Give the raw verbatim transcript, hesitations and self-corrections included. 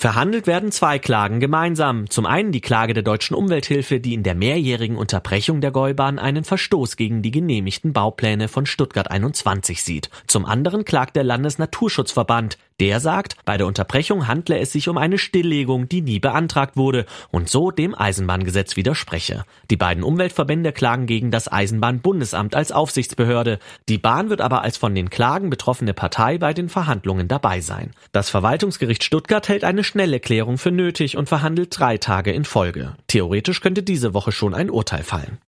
Verhandelt werden zwei Klagen gemeinsam. Zum einen die Klage der Deutschen Umwelthilfe, die in der mehrjährigen Unterbrechung der Gäubahn einen Verstoß gegen die genehmigten Baupläne von Stuttgart einundzwanzig sieht. Zum anderen klagt der Landesnaturschutzverband. Der sagt, bei der Unterbrechung handle es sich um eine Stilllegung, die nie beantragt wurde und so dem Eisenbahngesetz widerspreche. Die beiden Umweltverbände klagen gegen das Eisenbahnbundesamt als Aufsichtsbehörde. Die Bahn wird aber als von den Klagen betroffene Partei bei den Verhandlungen dabei sein. Das Verwaltungsgericht Stuttgart hält eine schnelle Klärung für nötig und verhandelt drei Tage in Folge. Theoretisch könnte diese Woche schon ein Urteil fallen.